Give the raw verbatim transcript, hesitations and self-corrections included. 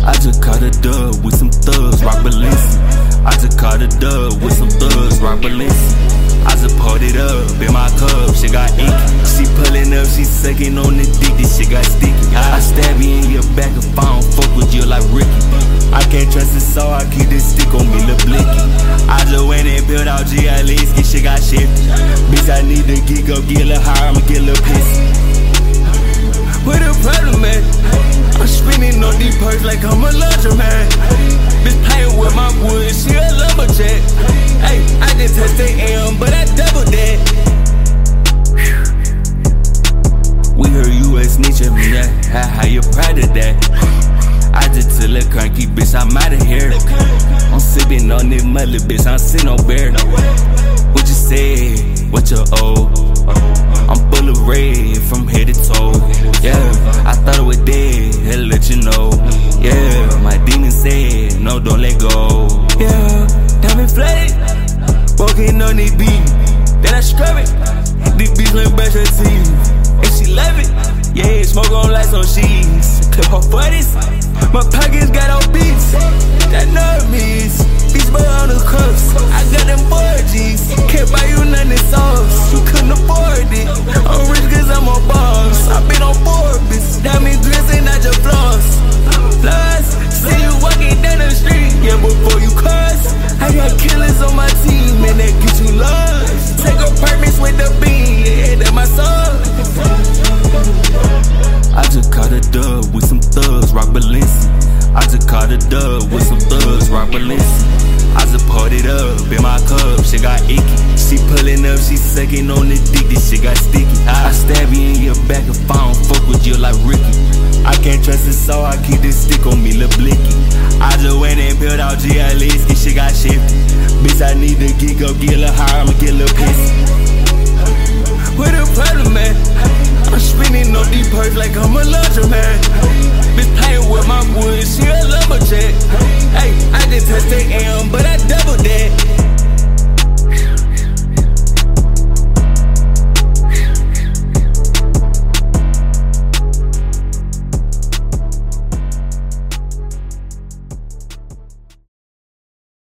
I just caught a dub with some thugs, rock Balenci. I just caught a dub with some thugs, rock Balenci. I just pulled it up in my cup, she got inky. She pulling up, she sucking on the dick, this shit got sticky. I stab you in your back if I don't fuck with you like Ricky. I can't trust it, so I keep this stick on me, lil' blicky. I just went and built out G L Es, get shit got shifty. Bitch, I need to geek up, get a little higher, I'ma get a little pissy. What the problem, man? I'm spinning on these perks like I'm a laundromat. Bitch playing with my wood, she a lumberjack. Hey, I just touched the M, but I doubled that. We heard you a snitch of me, yeah. How, how you proud of that? I just tell a cranky bitch, I'm outta here. I'm sipping on this mother, bitch, I'm sitting on bear. What you said? What you owe? I'm full of red from head to toe. Yeah, I thought it was dead, had to let you know. Yeah, my demon said, no, don't let go. Yeah, diamond flooded, walking on the beat. Then I scrub it, this bitch like brush her teeth. And she love it, yeah, smoke on lights on sheets. Clip her forties, my pockets got on beats. That nervous, bitch boy on the cuffs. I got them four G's, can't buy you none of sauce. You couldn't afford it, I'm rich cause I'm a boss. I been on Forbes, diamond grills and not your floss. Plus, see you walking down the street, yeah, before you cuss. I got killers on my team, and that get you lost. Take a permits with the bean, yeah, that's my soul. I just caught a dub with some thugs, rock Balenci. I just caught a dub with some thugs, rock Balenci. I just poured it up in my cup, shit got icky. She pulling up, she sucking on the dick, this shit got sticky. I stab you in your back if I don't fuck with you like Ricky. I can't trust it, so I keep this stick on me, lil' blicky. I just went and built out G L Es, this shit got shifty. Bitch, I need to geek up, get a little higher, I'ma get a little pissy. What the problem, man? I'm spinning on these perks like I'm a laundromat. Bitch playing with my wood, she a lumberjack. Hey, I just touched the M, but I doubled that.